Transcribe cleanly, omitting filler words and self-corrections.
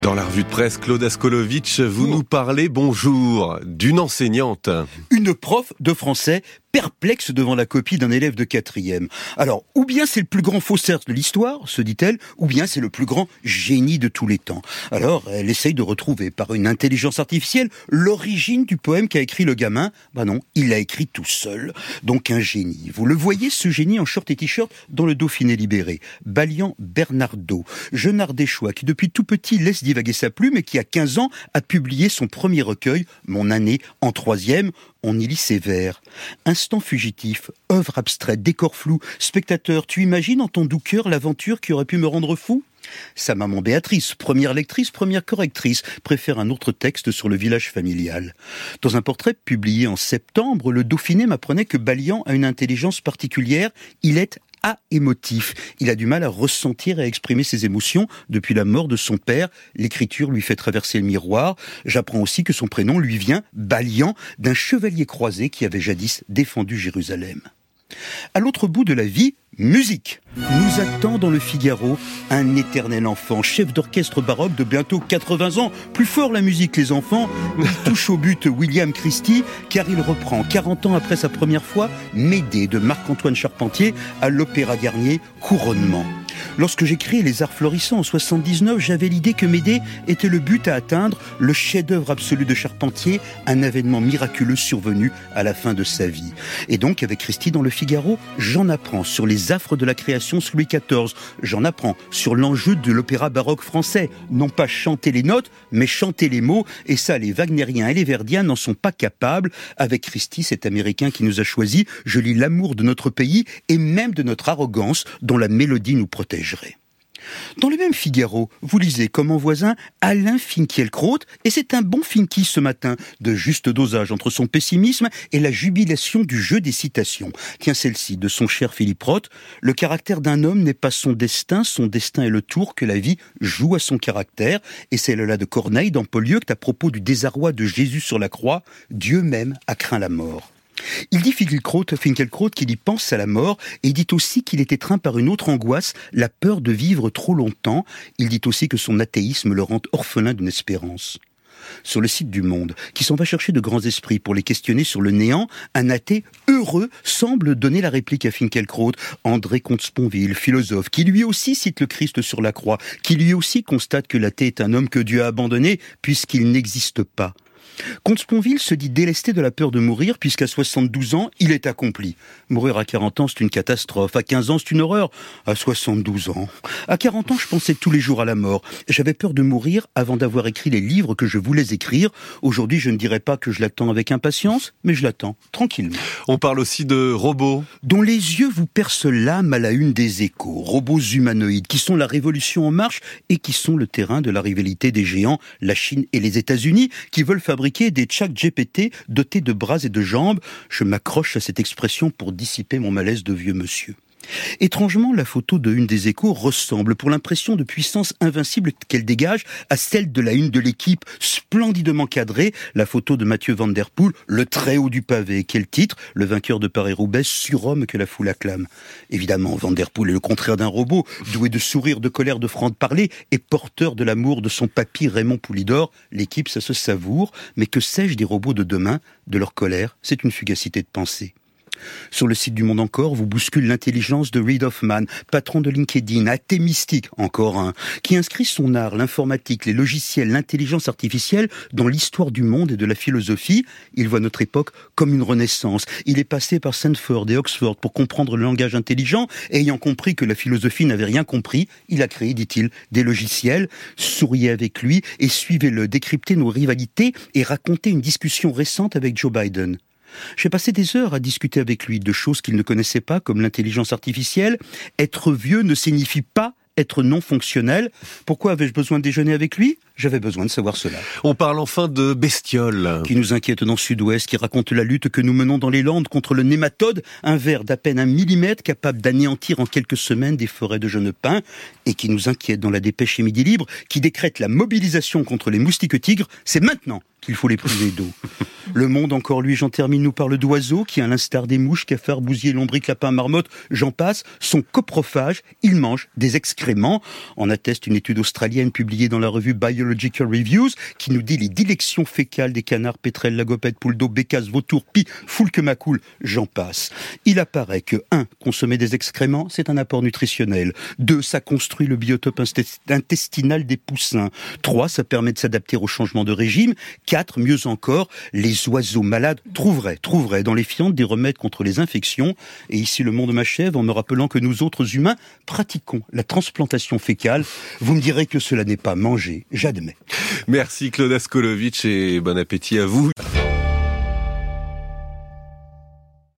Dans la revue de presse, Claude Askolovitch, vous nous parlez, bonjour, d'une enseignante. Une prof de français perplexe devant la copie d'un élève de 4e. Alors, ou bien c'est le plus grand faussaire de l'histoire, se dit-elle, ou bien c'est le plus grand génie de tous les temps. Alors, elle essaye de retrouver par une intelligence artificielle l'origine du poème qu'a écrit le gamin. Bah non, il l'a écrit tout seul. Donc un génie. Vous le voyez, ce génie en short et t-shirt dans le Dauphiné libéré. Balian Bernardo, jeune ardéchois qui depuis tout petit laisse divaguer sa plume et qui à 15 ans a publié son premier recueil, Mon année en 3e. On y lit ses vers. Instant fugitif, œuvre abstraite, décor flou. Spectateur, tu imagines en ton doux cœur l'aventure qui aurait pu me rendre fou ? Sa maman Béatrice, première lectrice, première correctrice, préfère un autre texte sur le village familial. Dans un portrait publié en septembre, le Dauphiné m'apprenait que Balian a une intelligence particulière. Il est émotif. Il a du mal à ressentir et à exprimer ses émotions. Depuis la mort de son père, l'écriture lui fait traverser le miroir. J'apprends aussi que son prénom lui vient, Balian, d'un chevalier croisé qui avait jadis défendu Jérusalem. À l'autre bout de la vie, musique. Nous attend dans le Figaro un éternel enfant, chef d'orchestre baroque de bientôt 80 ans. Plus fort la musique, les enfants. Il touche au but William Christie, car il reprend, 40 ans après sa première fois, Médée de Marc-Antoine Charpentier à l'Opéra Garnier, Couronnement. Lorsque j'ai créé Les Arts Florissants en 79, j'avais l'idée que Médée était le but à atteindre, le chef-d'œuvre absolu de Charpentier, un événement miraculeux survenu à la fin de sa vie. Et donc, avec Christie dans le Figaro, j'en apprends sur les affres de la création sous Louis XIV. J'en apprends sur l'enjeu de l'opéra baroque français. Non pas chanter les notes, mais chanter les mots. Et ça, les Wagnériens et les Verdiens n'en sont pas capables. Avec Christie, cet Américain qui nous a choisis, je lis l'amour de notre pays et même de notre arrogance dont la mélodie nous protégerait. Dans le même Figaro, vous lisez comme en voisin Alain Finkielkraut, et c'est un bon Finky ce matin, de juste dosage entre son pessimisme et la jubilation du jeu des citations. Tiens celle-ci, de son cher Philippe Roth, « Le caractère d'un homme n'est pas son destin est le tour que la vie joue à son caractère », et celle-là de Corneille dans Polyeucte à propos du désarroi de Jésus sur la croix, « Dieu même a craint la mort ». Il dit Finkielkraut qu'il y pense à la mort, et il dit aussi qu'il est étreint par une autre angoisse, la peur de vivre trop longtemps. Il dit aussi que son athéisme le rend orphelin d'une espérance. Sur le site du Monde, qui s'en va chercher de grands esprits pour les questionner sur le néant, un athée heureux semble donner la réplique à Finkielkraut, André Comte-Sponville, philosophe, qui lui aussi cite le Christ sur la croix, qui lui aussi constate que l'athée est un homme que Dieu a abandonné puisqu'il n'existe pas. Comte-Sponville se dit délesté de la peur de mourir puisqu'à 72 ans, il est accompli. Mourir à 40 ans, c'est une catastrophe. À 15 ans, c'est une horreur. À 72 ans. À 40 ans, je pensais tous les jours à la mort. J'avais peur de mourir avant d'avoir écrit les livres que je voulais écrire. Aujourd'hui, je ne dirais pas que je l'attends avec impatience, mais je l'attends tranquillement. On parle aussi de robots. Dont les yeux vous percent l'âme à la une des Échos. Robots humanoïdes qui sont la révolution en marche et qui sont le terrain de la rivalité des géants, la Chine et les États-Unis, qui veulent fabriquer des ChatGPT dotés de bras et de jambes. Je m'accroche à cette expression pour dissiper mon malaise de vieux monsieur. Étrangement, la photo de une des Échos ressemble, pour l'impression de puissance invincible qu'elle dégage, à celle de la une de l'Équipe, splendidement cadrée, la photo de Mathieu Van Der Poel, le très haut du pavé. Quel titre ? Le vainqueur de Paris-Roubaix, surhomme que la foule acclame. Évidemment, Van Der Poel est le contraire d'un robot, doué de sourire, de colère, de franc-parler, et porteur de l'amour de son papy Raymond Poulidor. L'Équipe, ça se savoure, mais que sais-je des robots de demain ? De leur colère, c'est une fugacité de pensée. Sur le site du Monde encore, vous bouscule l'intelligence de Reid Hoffman, patron de LinkedIn, athée mystique, encore un, qui inscrit son art, l'informatique, les logiciels, l'intelligence artificielle dans l'histoire du monde et de la philosophie. Il voit notre époque comme une renaissance. Il est passé par Stanford et Oxford pour comprendre le langage intelligent, et ayant compris que la philosophie n'avait rien compris, il a créé, dit-il, des logiciels. Souriez avec lui et suivez-le, décryptez nos rivalités et racontez une discussion récente avec Joe Biden. J'ai passé des heures à discuter avec lui de choses qu'il ne connaissait pas, comme l'intelligence artificielle. Être vieux ne signifie pas être non fonctionnel. Pourquoi avais-je besoin de déjeuner avec lui ? J'avais besoin de savoir cela. On parle enfin de bestioles. Qui nous inquiète dans Sud-Ouest, qui raconte la lutte que nous menons dans les Landes contre le nématode, un ver d'à peine 1 millimètre capable d'anéantir en quelques semaines des forêts de jeunes pins, et qui nous inquiète dans la dépêche chez Midi Libre, qui décrète la mobilisation contre les moustiques tigres. C'est maintenant qu'il faut les priver d'eau. Le Monde, encore lui, j'en termine, nous parle d'oiseaux qui, à l'instar des mouches, cafards, bousiers, lombrics, lapins, marmottes, j'en passe, sont coprophages, ils mangent des excréments. En atteste une étude australienne publiée dans la revue Biological Reviews qui nous dit les dilections fécales des canards, pétrels, lagopèdes, poules d'eau, bécasses, vautours, pies, foulques, macoules, j'en passe. Il apparaît que 1. Consommer des excréments, c'est un apport nutritionnel. 2. Ça construit le biotope intestinal des poussins. 3. Ça permet de s'adapter au changement de régime. 4. Mieux encore, les oiseaux malades trouveraient dans les fientes des remèdes contre les infections. Et ici, le Monde m'achève en me rappelant que nous autres humains pratiquons la transplantation fécale. Vous me direz que cela n'est pas mangé, j'admets. Merci Claude Askolovitch et bon appétit à vous.